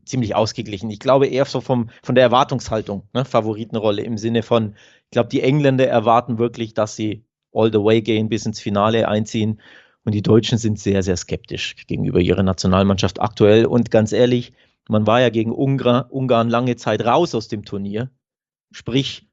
ziemlich ausgeglichen. Ich glaube eher so vom, von der Erwartungshaltung, ne, Favoritenrolle im Sinne von, ich glaube, die Engländer erwarten wirklich, dass sie all the way gehen, bis ins Finale einziehen. Und die Deutschen sind sehr, sehr skeptisch gegenüber ihrer Nationalmannschaft aktuell. Und ganz ehrlich, man war ja gegen Ungar, Ungarn lange Zeit raus aus dem Turnier. Sprich,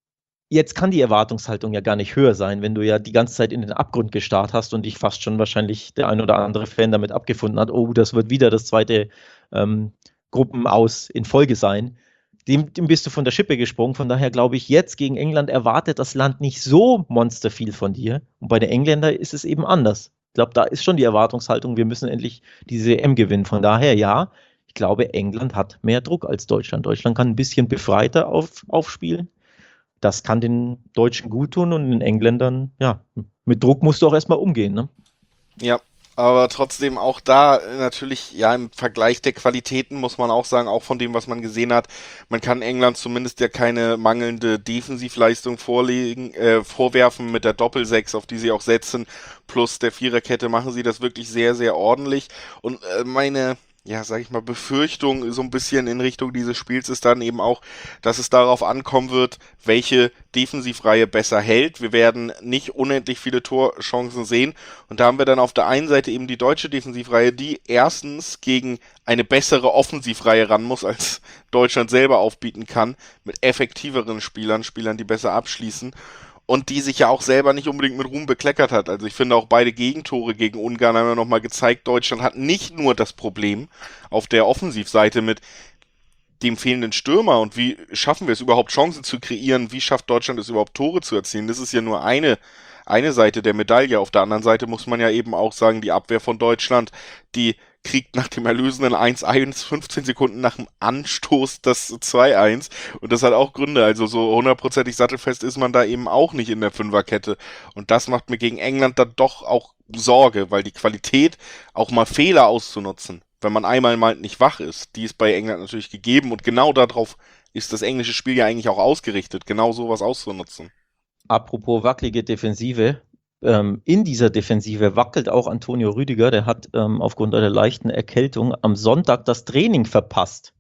jetzt kann die Erwartungshaltung ja gar nicht höher sein, wenn du ja die ganze Zeit in den Abgrund gestarrt hast und dich fast schon wahrscheinlich der ein oder andere Fan damit abgefunden hat, oh, das wird wieder das zweite ähm, Gruppenaus in Folge sein. Dem, dem bist du von der Schippe gesprungen. Von daher glaube ich, jetzt gegen England erwartet das Land nicht so monsterviel von dir. Und bei den Engländern ist es eben anders. Ich glaube, da ist schon die Erwartungshaltung, wir müssen endlich diese E M gewinnen. Von daher, ja, ich glaube, England hat mehr Druck als Deutschland. Deutschland kann ein bisschen befreiter auf, aufspielen. Das kann den Deutschen gut tun und den Engländern, ja, mit Druck musst du auch erstmal umgehen, ne? Ja, aber trotzdem auch da äh, natürlich, ja, im Vergleich der Qualitäten muss man auch sagen, auch von dem, was man gesehen hat, man kann England zumindest ja keine mangelnde Defensivleistung vorlegen, äh, vorwerfen mit der Doppelsechs, auf die sie auch setzen, plus der Viererkette machen sie das wirklich sehr, sehr ordentlich. Und äh, meine, ja, sag ich mal, Befürchtung so ein bisschen in Richtung dieses Spiels ist dann eben auch, dass es darauf ankommen wird, welche Defensivreihe besser hält. Wir werden nicht unendlich viele Torchancen sehen und da haben wir dann auf der einen Seite eben die deutsche Defensivreihe, die erstens gegen eine bessere Offensivreihe ran muss, als Deutschland selber aufbieten kann, mit effektiveren Spielern, Spielern, die besser abschließen. Und die sich ja auch selber nicht unbedingt mit Ruhm bekleckert hat. Also ich finde auch beide Gegentore gegen Ungarn haben ja nochmal gezeigt, Deutschland hat nicht nur das Problem auf der Offensivseite mit dem fehlenden Stürmer und wie schaffen wir es überhaupt Chancen zu kreieren, wie schafft Deutschland es überhaupt Tore zu erzielen. Das ist ja nur eine, eine Seite der Medaille. Auf der anderen Seite muss man ja eben auch sagen, die Abwehr von Deutschland, die kriegt nach dem erlösenden eins eins fünfzehn Sekunden nach dem Anstoß das zwei eins und das hat auch Gründe, also so hundertprozentig sattelfest ist man da eben auch nicht in der Fünferkette und das macht mir gegen England dann doch auch Sorge, weil die Qualität, auch mal Fehler auszunutzen, wenn man einmal mal nicht wach ist, die ist bei England natürlich gegeben und genau darauf ist das englische Spiel ja eigentlich auch ausgerichtet, genau sowas auszunutzen. Apropos wackelige Defensive, ähm, in dieser Defensive wackelt auch Antonio Rüdiger, der hat ähm, aufgrund einer leichten Erkältung am Sonntag das Training verpasst.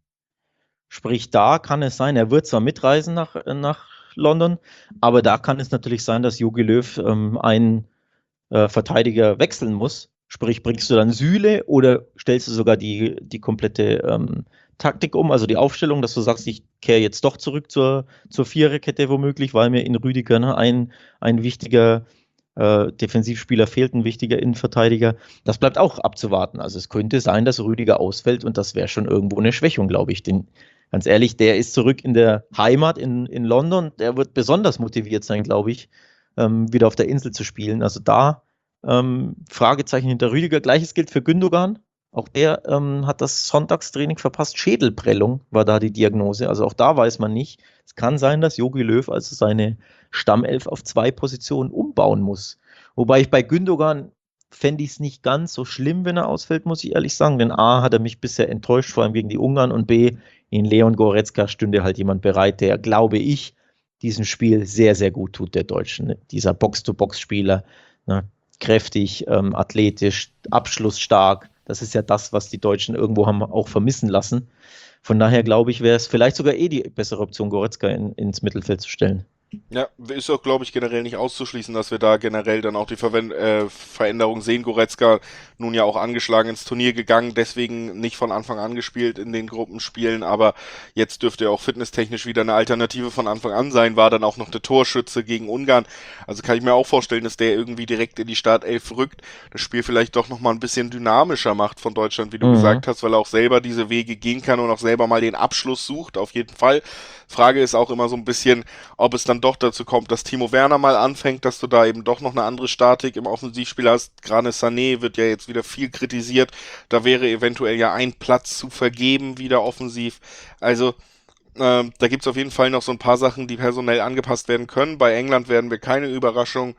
Sprich, da kann es sein, er wird zwar mitreisen nach, nach London, aber da kann es natürlich sein, dass Jogi Löw ähm, einen äh, Verteidiger wechseln muss. Sprich, bringst du dann Süle oder stellst du sogar die, die komplette ähm, Taktik um, also die Aufstellung, dass du sagst, ich kehre jetzt doch zurück zur, zur Viererkette womöglich, weil mir in Rüdiger ne, ein, ein wichtiger äh, Defensivspieler fehlt, ein wichtiger Innenverteidiger. Das bleibt auch abzuwarten. Also es könnte sein, dass Rüdiger ausfällt und das wäre schon irgendwo eine Schwächung, glaube ich. Denn ganz ehrlich, der ist zurück in der Heimat in, in London. Der wird besonders motiviert sein, glaube ich, ähm, wieder auf der Insel zu spielen. Also da ähm, Fragezeichen hinter Rüdiger. Gleiches gilt für Gündogan. Auch der ähm, hat das Sonntagstraining verpasst. Schädelprellung war da die Diagnose. Also auch da weiß man nicht. Es kann sein, dass Jogi Löw also seine Stammelf auf zwei Positionen umbauen muss. Wobei ich bei Gündogan fände ich es nicht ganz so schlimm, wenn er ausfällt, muss ich ehrlich sagen. Denn A, hat er mich bisher enttäuscht, vor allem gegen die Ungarn. Und B, in Leon Goretzka stünde halt jemand bereit, der, glaube ich, diesem Spiel sehr, sehr gut tut, der Deutschen. Dieser Box-to-Box-Spieler, ne? Kräftig, ähm, athletisch, abschlussstark. Das ist ja das, was die Deutschen irgendwo haben auch vermissen lassen. Von daher glaube ich, wäre es vielleicht sogar eh die bessere Option, Goretzka in, ins Mittelfeld zu stellen. Ja, ist auch, glaube ich, generell nicht auszuschließen, dass wir da generell dann auch die Verwend äh, Veränderung sehen. Goretzka nun ja auch angeschlagen ins Turnier gegangen, deswegen nicht von Anfang an gespielt in den Gruppenspielen, aber jetzt dürfte er auch fitnesstechnisch wieder eine Alternative von Anfang an sein, war dann auch noch der Torschütze gegen Ungarn. Also kann ich mir auch vorstellen, dass der irgendwie direkt in die Startelf rückt, das Spiel vielleicht doch nochmal ein bisschen dynamischer macht von Deutschland, wie du mhm. gesagt hast, weil er auch selber diese Wege gehen kann und auch selber mal den Abschluss sucht, auf jeden Fall. Frage ist auch immer so ein bisschen, ob es dann doch dazu kommt, dass Timo Werner mal anfängt, dass du da eben doch noch eine andere Statik im Offensivspiel hast. Gerade Sané wird ja jetzt wieder viel kritisiert. Da wäre eventuell ja ein Platz zu vergeben, wieder offensiv. Also äh, da gibt's auf jeden Fall noch so ein paar Sachen, die personell angepasst werden können. Bei England werden wir keine Überraschung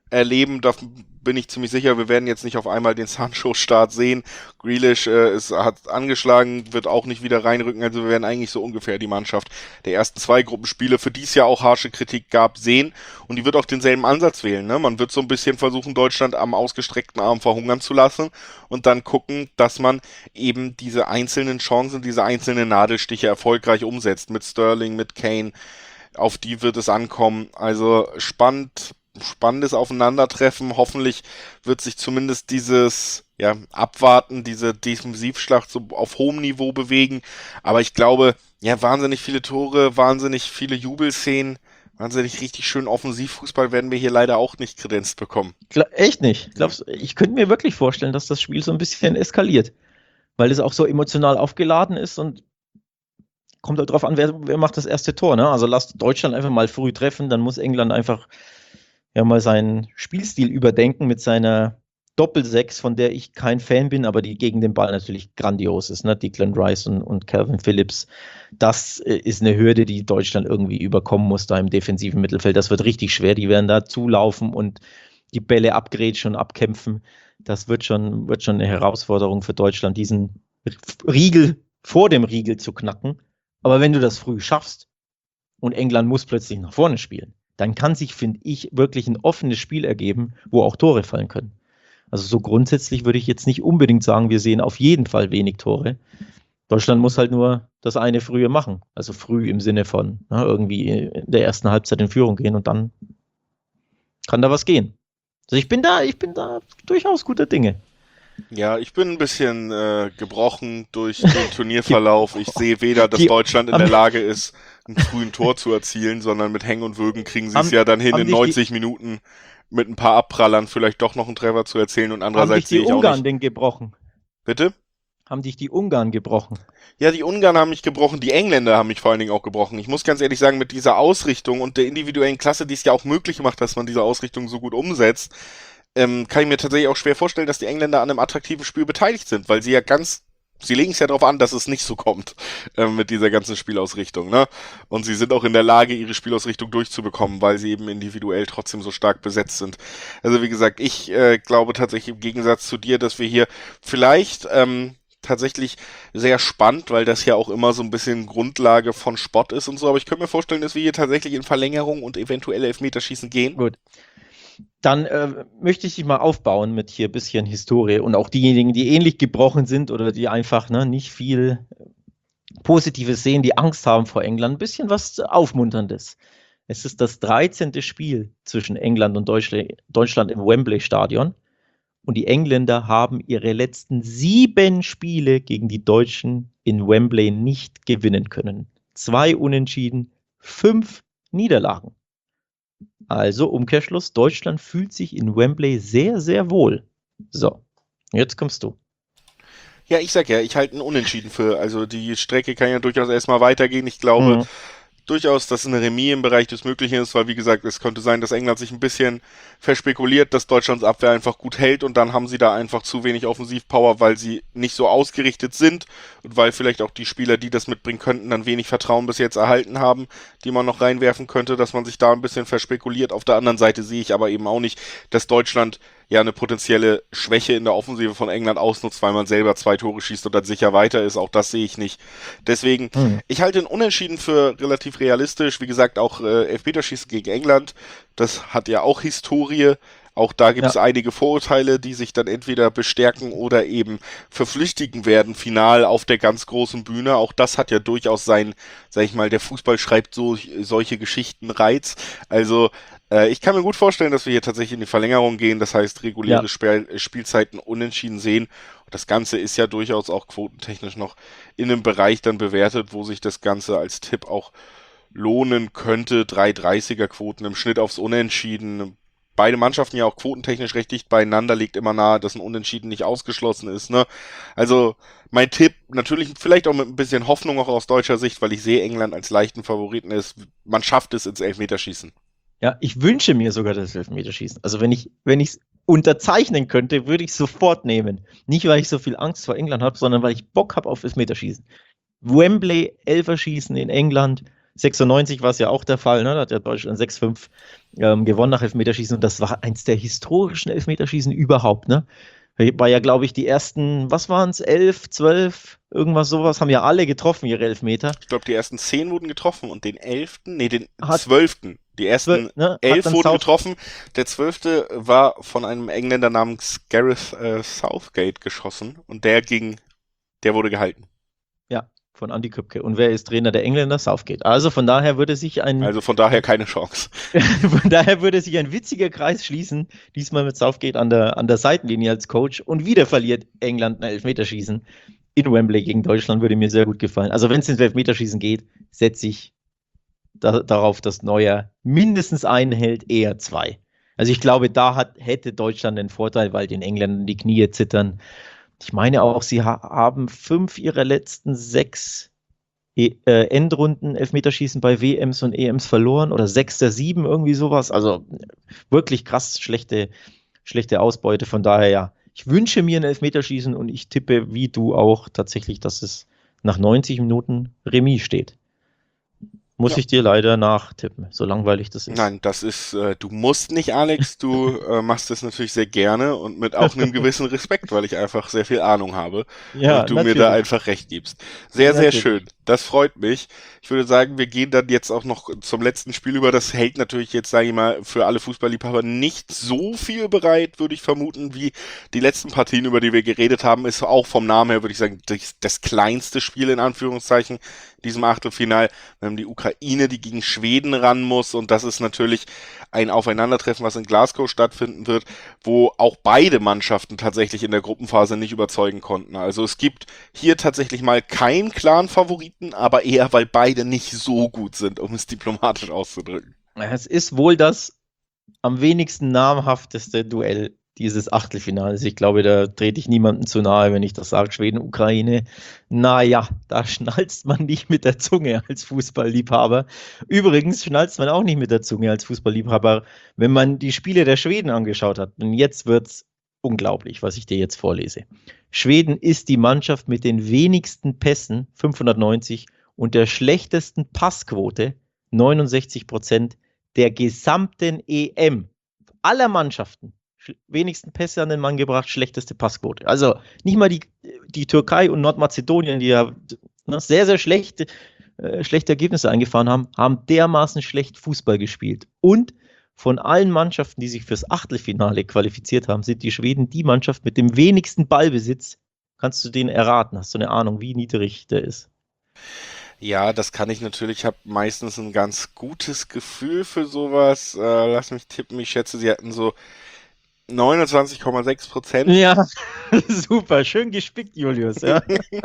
erleben. Da bin ich ziemlich sicher, wir werden jetzt nicht auf einmal den Sancho-Start sehen. Grealish äh, ist, hat angeschlagen, wird auch nicht wieder reinrücken. Also wir werden eigentlich so ungefähr die Mannschaft der ersten zwei Gruppenspiele, für die es ja auch harsche Kritik gab, sehen. Und die wird auch denselben Ansatz wählen. Ne? Man wird so ein bisschen versuchen, Deutschland am ausgestreckten Arm verhungern zu lassen und dann gucken, dass man eben diese einzelnen Chancen, diese einzelnen Nadelstiche erfolgreich umsetzt. Mit Sterling, mit Kane. Auf die wird es ankommen. Also spannend. Spannendes Aufeinandertreffen. Hoffentlich wird sich zumindest dieses ja, Abwarten, diese Defensivschlacht so auf hohem Niveau bewegen. Aber ich glaube, ja, wahnsinnig viele Tore, wahnsinnig viele Jubelszenen, wahnsinnig richtig schön Offensivfußball werden wir hier leider auch nicht kredenzt bekommen. Gla- echt nicht. Glaubst, ich könnte mir wirklich vorstellen, dass das Spiel so ein bisschen eskaliert, weil es auch so emotional aufgeladen ist und kommt halt drauf an, wer, wer macht das erste Tor. Ne? Also lasst Deutschland einfach mal früh treffen, dann muss England einfach ja mal seinen Spielstil überdenken mit seiner Doppelsechs, von der ich kein Fan bin, aber die gegen den Ball natürlich grandios ist. Ne? Declan Rice und, und Calvin Phillips. Das äh, ist eine Hürde, die Deutschland irgendwie überkommen muss da im defensiven Mittelfeld. Das wird richtig schwer. Die werden da zulaufen und die Bälle abgrätschen und abkämpfen. Das wird schon, wird schon eine Herausforderung für Deutschland, diesen Riegel vor dem Riegel zu knacken. Aber wenn du das früh schaffst und England muss plötzlich nach vorne spielen, dann kann sich, finde ich, wirklich ein offenes Spiel ergeben, wo auch Tore fallen können. Also so grundsätzlich würde ich jetzt nicht unbedingt sagen, wir sehen auf jeden Fall wenig Tore. Deutschland muss halt nur das eine frühe machen. Also früh im Sinne von na, irgendwie in der ersten Halbzeit in Führung gehen und dann kann da was gehen. Also ich bin da, ich bin da durchaus guter Dinge. Ja, ich bin ein bisschen äh, gebrochen durch den Turnierverlauf. Ich sehe weder, dass Die- Deutschland in haben- der Lage ist, ein frühen Tor zu erzielen, sondern mit Hängen und Würgen kriegen sie es Haben- ja dann hin, haben in dich die- neunzig Minuten mit ein paar Abprallern vielleicht doch noch einen Treffer zu erzielen und Haben dich andererseits die sehe ich auch Ungarn nicht. denn gebrochen? Bitte? Haben dich die Ungarn gebrochen? Ja, die Ungarn haben mich gebrochen, die Engländer haben mich vor allen Dingen auch gebrochen. Ich muss ganz ehrlich sagen, mit dieser Ausrichtung und der individuellen Klasse, die es ja auch möglich macht, dass man diese Ausrichtung so gut umsetzt, ähm, kann ich mir tatsächlich auch schwer vorstellen, dass die Engländer an einem attraktiven Spiel beteiligt sind, weil sie ja ganz, sie legen es ja darauf an, dass es nicht so kommt ähm, mit dieser ganzen Spielausrichtung, ne? Und sie sind auch in der Lage, ihre Spielausrichtung durchzubekommen, weil sie eben individuell trotzdem so stark besetzt sind. Also wie gesagt, ich äh, glaube tatsächlich im Gegensatz zu dir, dass wir hier vielleicht ähm, tatsächlich sehr spannend, weil das ja auch immer so ein bisschen Grundlage von Sport ist und so, aber ich könnte mir vorstellen, dass wir hier tatsächlich in Verlängerung und eventuell Elfmeterschießen gehen. Gut. Dann äh, möchte ich dich mal aufbauen mit hier ein bisschen Historie und auch diejenigen, die ähnlich gebrochen sind oder die einfach ne, nicht viel Positives sehen, die Angst haben vor England, ein bisschen was Aufmunterndes. Es ist das dreizehnte Spiel zwischen England und Deutschland, Deutschland im Wembley-Stadion und die Engländer haben ihre letzten sieben Spiele gegen die Deutschen in Wembley nicht gewinnen können. Zwei Unentschieden, fünf Niederlagen. Also Umkehrschluss, Deutschland fühlt sich in Wembley sehr, sehr wohl. So, jetzt kommst du. Ja, ich sag ja, ich halte einen Unentschieden für. Also die Strecke kann ja durchaus erstmal weitergehen. Ich glaube Mhm. durchaus, dass eine Remis im Bereich des Möglichen ist, weil wie gesagt, es könnte sein, dass England sich ein bisschen verspekuliert, dass Deutschlands Abwehr einfach gut hält und dann haben sie da einfach zu wenig Offensivpower, weil sie nicht so ausgerichtet sind und weil vielleicht auch die Spieler, die das mitbringen könnten, dann wenig Vertrauen bis jetzt erhalten haben, die man noch reinwerfen könnte, dass man sich da ein bisschen verspekuliert. Auf der anderen Seite sehe ich aber eben auch nicht, dass Deutschland ja eine potenzielle Schwäche in der Offensive von England ausnutzt, weil man selber zwei Tore schießt und dann sicher weiter ist. Auch das sehe ich nicht. Deswegen, Mhm. ich halte den Unentschieden für relativ realistisch. Wie gesagt, auch äh, Elfmeterschießen gegen England, das hat ja auch Historie. Auch da gibt es Ja. einige Vorurteile, die sich dann entweder bestärken oder eben verflüchtigen werden, final auf der ganz großen Bühne. Auch das hat ja durchaus sein, sag ich mal, der Fußball schreibt so solche Geschichten Reiz. Also äh, ich kann mir gut vorstellen, dass wir hier tatsächlich in die Verlängerung gehen. Das heißt, reguläre Ja. Spiel Spielzeiten unentschieden sehen. Und das Ganze ist ja durchaus auch quotentechnisch noch in einem Bereich dann bewertet, wo sich das Ganze als Tipp auch lohnen könnte. drei dreißiger Quoten im Schnitt aufs Unentschieden. Beide Mannschaften ja auch quotentechnisch recht dicht beieinander, liegt immer nahe, dass ein Unentschieden nicht ausgeschlossen ist, ne? Also, mein Tipp, natürlich vielleicht auch mit ein bisschen Hoffnung auch aus deutscher Sicht, weil ich sehe England als leichten Favoriten ist, man schafft es ins Elfmeterschießen. Ja, ich wünsche mir sogar das Elfmeterschießen. Also wenn ich wenn ich es unterzeichnen könnte, würde ich es sofort nehmen. Nicht, weil ich so viel Angst vor England habe, sondern weil ich Bock habe auf Elfmeterschießen. Wembley, Elferschießen in England, sechsundneunzig war es ja auch der Fall, ne? Da hat ja Deutschland sechs fünf ähm, gewonnen nach Elfmeterschießen und das war eins der historischen Elfmeterschießen überhaupt, ne? War ja, glaube ich, die ersten, was waren es, elf, zwölf, irgendwas sowas, haben ja alle getroffen, ihre Elfmeter. Ich glaube, die ersten zehn wurden getroffen und den elften, nee, den Hat- zwölften. Die ersten zwölf, ne? Hat elf dann wurden South- getroffen. Der zwölfte war von einem Engländer namens Gareth äh, Southgate geschossen und der ging, der wurde gehalten. Ja, von Andy Köpke. Und wer ist Trainer der Engländer? Southgate. Also von daher würde sich ein Also von daher keine Chance. Von daher würde sich ein witziger Kreis schließen, diesmal mit Southgate an der, an der Seitenlinie als Coach und wieder verliert England ein Elfmeterschießen in Wembley gegen Deutschland, würde mir sehr gut gefallen. Also wenn es ins Elfmeterschießen geht, setze ich da, darauf, dass Neuer mindestens einen hält, eher zwei. Also ich glaube, da hat, hätte Deutschland den Vorteil, weil den Engländern die Knie zittern. Ich meine auch, sie ha haben fünf ihrer letzten sechs E- äh, Endrunden Elfmeterschießen bei W Ms und E Ms verloren oder sechs der sieben, irgendwie sowas. Also wirklich krass schlechte, schlechte Ausbeute. Von daher, ja, ich wünsche mir ein Elfmeterschießen und ich tippe, wie du auch, tatsächlich, dass es nach neunzig Minuten Remis steht. Muss Ja. ich dir leider nachtippen, so langweilig das ist. Nein, das ist, äh, du musst nicht, Alex, du äh, machst das natürlich sehr gerne und mit auch einem gewissen Respekt, weil ich einfach sehr viel Ahnung habe Ja, und du natürlich. mir da einfach recht gibst. Sehr, sehr Natürlich. schön. Das freut mich. Ich würde sagen, wir gehen dann jetzt auch noch zum letzten Spiel über. Das hält natürlich jetzt, sage ich mal, für alle Fußballliebhaber nicht so viel bereit, würde ich vermuten, wie die letzten Partien, über die wir geredet haben. Ist auch vom Namen her, würde ich sagen, das, das kleinste Spiel in Anführungszeichen in diesem Achtelfinal. Wir haben die Ukraine, die gegen Schweden ran muss und das ist natürlich ein Aufeinandertreffen, was in Glasgow stattfinden wird, wo auch beide Mannschaften tatsächlich in der Gruppenphase nicht überzeugen konnten. Also es gibt hier tatsächlich mal keinen klaren Favoriten, aber eher, weil beide nicht so gut sind, um es diplomatisch auszudrücken. Es ist wohl das am wenigsten namhafteste Duell dieses Achtelfinals. Ich glaube, da trete ich niemandem zu nahe, wenn ich das sage. Schweden, Ukraine. Naja, da schnalzt man nicht mit der Zunge als Fußballliebhaber. Übrigens schnalzt man auch nicht mit der Zunge als Fußballliebhaber, wenn man die Spiele der Schweden angeschaut hat. Und jetzt wird's unglaublich, was ich dir jetzt vorlese. Schweden ist die Mannschaft mit den wenigsten Pässen, fünfhundertneunzig, und der schlechtesten Passquote, neunundsechzig Prozent, der gesamten E M. Aller Mannschaften. Sch- Wenigsten Pässe an den Mann gebracht, schlechteste Passquote. Also nicht mal die, die Türkei und Nordmazedonien, die ja ne, sehr, sehr schlechte, äh, schlechte Ergebnisse eingefahren haben, haben dermaßen schlecht Fußball gespielt. Und von allen Mannschaften, die sich fürs Achtelfinale qualifiziert haben, sind die Schweden die Mannschaft mit dem wenigsten Ballbesitz. Kannst du den erraten? Hast du eine Ahnung, wie niedrig der ist? Ja, das kann ich natürlich. Ich habe meistens ein ganz gutes Gefühl für sowas. Äh, lass mich tippen. Ich schätze, sie hatten so neunundzwanzig Komma sechs Prozent. Ja, super, schön gespickt, Julius. Ja.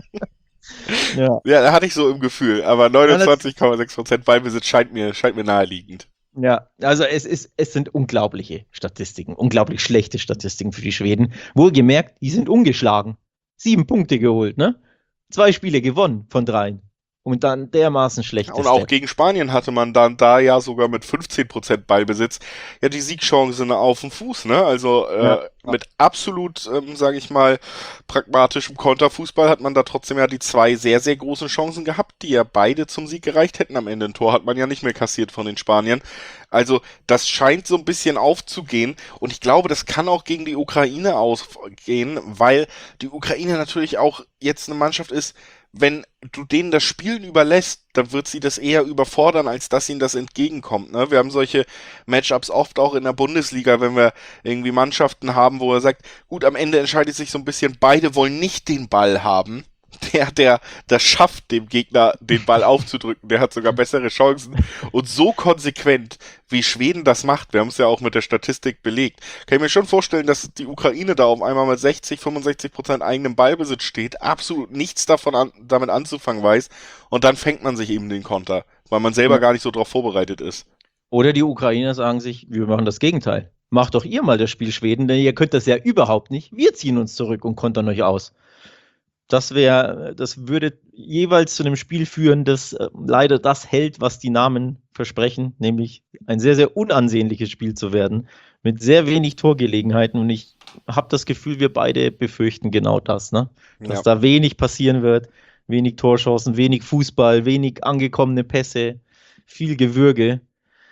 Ja. Ja, da hatte ich so im Gefühl. Aber neunundzwanzig Komma sechs Prozent Ballbesitz scheint mir, scheint mir naheliegend. Ja, also es ist, es sind unglaubliche Statistiken, unglaublich schlechte Statistiken für die Schweden. Wohlgemerkt, die sind ungeschlagen. Sieben Punkte geholt, ne? Zwei Spiele gewonnen von dreien. Und dann dermaßen schlecht. Und auch gegen Spanien hatte man dann da ja sogar mit fünfzehn Prozent Ballbesitz ja die Siegchancen auf dem Fuß, ne? Also äh, Ja. mit absolut, ähm, sage ich mal, pragmatischem Konterfußball hat man da trotzdem ja die zwei sehr, sehr großen Chancen gehabt, die ja beide zum Sieg gereicht hätten am Ende. Ein Tor hat man ja nicht mehr kassiert von den Spaniern. Also das scheint so ein bisschen aufzugehen und ich glaube, das kann auch gegen die Ukraine ausgehen, weil die Ukraine natürlich auch jetzt eine Mannschaft ist, wenn du denen das Spielen überlässt, dann wird sie das eher überfordern, als dass ihnen das entgegenkommt. Ne? Wir haben solche Matchups oft auch in der Bundesliga, wenn wir irgendwie Mannschaften haben, wo er sagt, gut, am Ende entscheidet sich so ein bisschen, beide wollen nicht den Ball haben. Der, der das schafft, dem Gegner den Ball aufzudrücken, der hat sogar bessere Chancen. Und so konsequent, wie Schweden das macht, wir haben es ja auch mit der Statistik belegt, kann ich mir schon vorstellen, dass die Ukraine da auf einmal mit sechzig, fünfundsechzig Prozent eigenem Ballbesitz steht, absolut nichts davon an, damit anzufangen weiß und dann fängt man sich eben den Konter, weil man selber Ja. gar nicht so drauf vorbereitet ist. Oder die Ukrainer sagen sich, wir machen das Gegenteil. Macht doch ihr mal das Spiel Schweden, denn ihr könnt das ja überhaupt nicht. Wir ziehen uns zurück und kontern euch aus. Das wäre, das würde jeweils zu einem Spiel führen, das äh, leider das hält, was die Namen versprechen, nämlich ein sehr, sehr unansehnliches Spiel zu werden, mit sehr wenig Torgelegenheiten. Und ich habe das Gefühl, wir beide befürchten genau das, ne? Dass Ja. da wenig passieren wird, wenig Torchancen, wenig Fußball, wenig angekommene Pässe. viel Gewürge.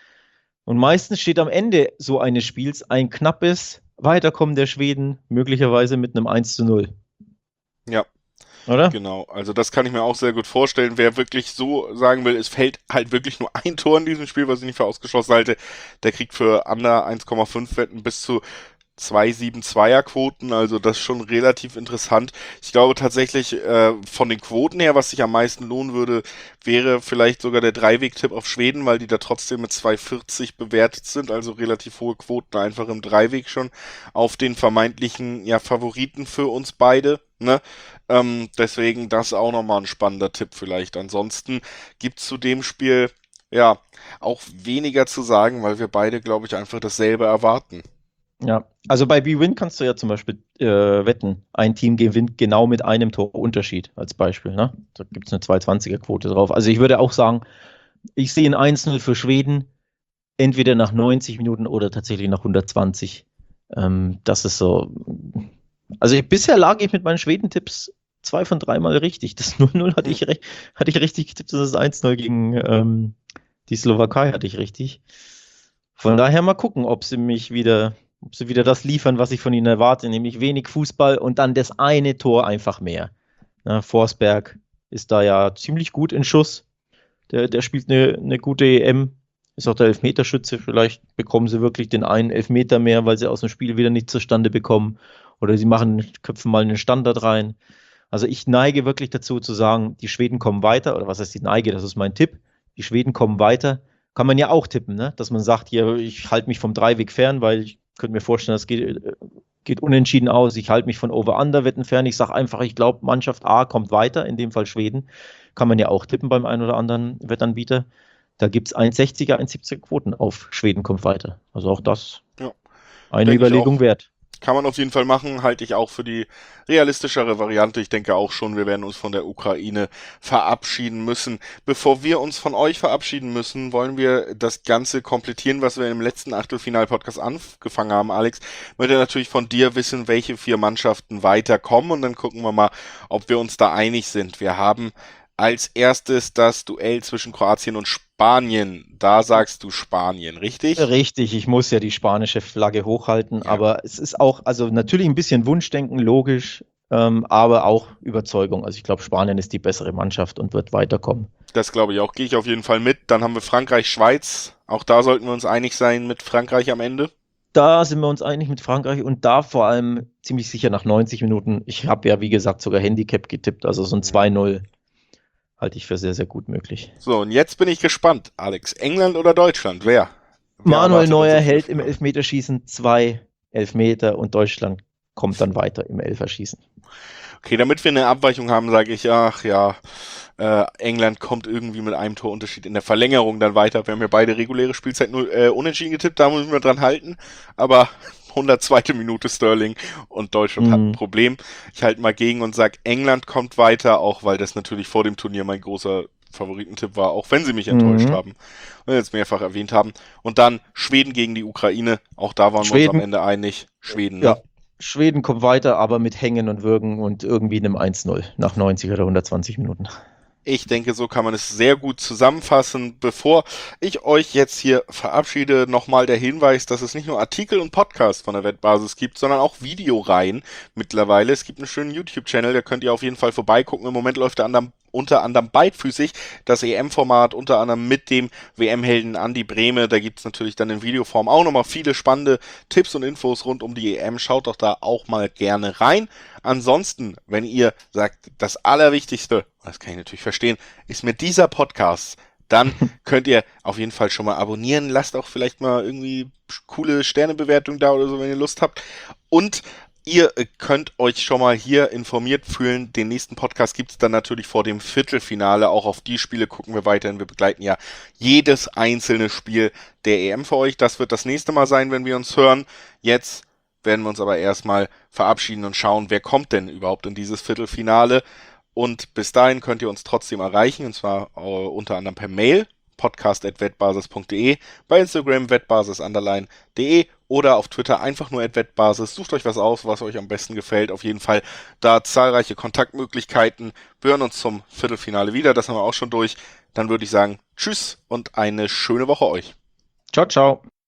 Und meistens steht am Ende so eines Spiels ein knappes Weiterkommen der Schweden, möglicherweise mit einem eins zu null. Ja. Oder? Genau, also das kann ich mir auch sehr gut vorstellen. Wer wirklich so sagen will, es fällt halt wirklich nur ein Tor in diesem Spiel, was ich nicht für ausgeschlossen halte, der kriegt für under eins Komma fünf Wetten bis zu zwei Komma sieben Zweier Quoten, also das ist schon relativ interessant. Ich glaube tatsächlich, äh, von den Quoten her, was sich am meisten lohnen würde, wäre vielleicht sogar der Dreiweg-Tipp auf Schweden, weil die da trotzdem mit zwei Komma vierzig bewertet sind, also relativ hohe Quoten einfach im Dreiweg schon auf den vermeintlichen ja, Favoriten für uns beide, ne? Ähm, deswegen das auch nochmal ein spannender Tipp vielleicht. Ansonsten gibt's zu dem Spiel ja auch weniger zu sagen, weil wir beide, glaube ich, einfach dasselbe erwarten. Ja, also bei B-Win kannst du ja zum Beispiel äh, wetten, ein Team gewinnt genau mit einem Tor Unterschied als Beispiel. Ne? Da gibt es eine zwei Komma zwanziger Quote drauf. Also ich würde auch sagen, ich sehe ein eins null für Schweden, entweder nach neunzig Minuten oder tatsächlich nach hundertzwanzig. Ähm, das ist so. Also ich, bisher lag ich mit meinen Schweden-Tipps zwei von dreimal richtig. Das null null hatte ich, recht, hatte ich richtig getippt, das ist eins null gegen ähm, die Slowakei hatte ich richtig. Von daher mal gucken, ob sie mich wieder, ob sie wieder das liefern, was ich von ihnen erwarte, nämlich wenig Fußball und dann das eine Tor einfach mehr. Ja, Forsberg ist da ja ziemlich gut in Schuss. Der, der spielt eine, eine gute E M. Ist auch der Elfmeterschütze. Vielleicht bekommen sie wirklich den einen Elfmeter mehr, weil sie aus dem Spiel wieder nicht zustande bekommen. Oder sie machen, köpfen mal einen Standard rein. Also ich neige wirklich dazu zu sagen, die Schweden kommen weiter. Oder was heißt die neige? Das ist mein Tipp. Die Schweden kommen weiter. Kann man ja auch tippen, ne? Dass man sagt, hier, ich halte mich vom Dreiweg fern, weil ich könnte mir vorstellen, das geht, geht unentschieden aus. Ich halte mich von Over-Under-Wetten fern. Ich sage einfach, ich glaube, Mannschaft A kommt weiter, in dem Fall Schweden. Kann man ja auch tippen beim einen oder anderen Wettanbieter. Da gibt es eins Komma sechziger, eins Komma siebziger Quoten auf Schweden kommt weiter. Also auch das Ja, eine Überlegung wert. Kann man auf jeden Fall machen, halte ich auch für die realistischere Variante. Ich denke auch schon, wir werden uns von der Ukraine verabschieden müssen. Bevor wir uns von euch verabschieden müssen, wollen wir das Ganze komplettieren, was wir im letzten Achtelfinal-Podcast angefangen haben, Alex. Ich möchte natürlich von dir wissen, welche vier Mannschaften weiterkommen und dann gucken wir mal, ob wir uns da einig sind. Wir haben als erstes das Duell zwischen Kroatien und Spanien. Da sagst du Spanien, richtig? Richtig, ich muss ja die spanische Flagge hochhalten, ja. Aber es ist auch, also natürlich ein bisschen Wunschdenken, logisch, ähm, aber auch Überzeugung. Also ich glaube, Spanien ist die bessere Mannschaft und wird weiterkommen. Das glaube ich auch, gehe ich auf jeden Fall mit. Dann haben wir Frankreich, Schweiz. Auch da sollten wir uns einig sein mit Frankreich am Ende. Da sind wir uns einig mit Frankreich und da vor allem ziemlich sicher nach neunzig Minuten. Ich habe ja, wie gesagt, sogar Handicap getippt, also so ein zwei null. Halte ich für sehr, sehr gut möglich. So, und jetzt bin ich gespannt, Alex. England oder Deutschland? Wer? Wer Manuel Neuer hält im Elfmeterschießen zwei Elfmeter und Deutschland kommt dann weiter im Elferschießen. Okay, damit wir eine Abweichung haben, sage ich, ach ja, äh, England kommt irgendwie mit einem Torunterschied in der Verlängerung dann weiter. Wir haben ja beide reguläre Spielzeit null, äh, unentschieden getippt, da müssen wir dran halten. Aber hundertzweite Minute Sterling und Deutschland mm. hat ein Problem. Ich halte mal gegen und sage, England kommt weiter, auch weil das natürlich vor dem Turnier mein großer Favoritentipp war, auch wenn sie mich enttäuscht mm. haben und jetzt mehrfach erwähnt haben. Und dann Schweden gegen die Ukraine, auch da waren Schweden. wir uns am Ende einig. Schweden, ja. Ne? Schweden kommt weiter, aber mit Hängen und Würgen und irgendwie einem eins null nach neunzig oder hundertzwanzig Minuten. Ich denke, so kann man es sehr gut zusammenfassen. Bevor ich euch jetzt hier verabschiede, nochmal der Hinweis, dass es nicht nur Artikel und Podcasts von der Wettbasis gibt, sondern auch Videoreihen mittlerweile. Es gibt einen schönen YouTube-Channel, da könnt ihr auf jeden Fall vorbeigucken. Im Moment läuft der andere unter anderem beidfüßig, das E M-Format unter anderem mit dem W M-Helden Andi Brehme. Da gibt es natürlich dann in Videoform auch nochmal viele spannende Tipps und Infos rund um die E M. Schaut doch da auch mal gerne rein. Ansonsten, wenn ihr sagt, das Allerwichtigste, das kann ich natürlich verstehen, ist mir dieser Podcast, dann könnt ihr auf jeden Fall schon mal abonnieren. Lasst auch vielleicht mal irgendwie coole Sternebewertung da oder so, wenn ihr Lust habt. Und ihr könnt euch schon mal hier informiert fühlen. Den nächsten Podcast gibt es dann natürlich vor dem Viertelfinale. Auch auf die Spiele gucken wir weiterhin. Wir begleiten ja jedes einzelne Spiel der E M für euch. Das wird das nächste Mal sein, wenn wir uns hören. Jetzt werden wir uns aber erstmal verabschieden und schauen, wer kommt denn überhaupt in dieses Viertelfinale. Und bis dahin könnt ihr uns trotzdem erreichen, und zwar äh, unter anderem per Mail. podcast at wettbasis punkt de, bei Instagram wettbasis underline de oder auf Twitter einfach nur at wettbasis. Sucht euch was aus, was euch am besten gefällt. Auf jeden Fall da zahlreiche Kontaktmöglichkeiten. Wir hören uns zum Viertelfinale wieder, das haben wir auch schon durch. Dann würde ich sagen, tschüss und eine schöne Woche euch. Ciao, ciao.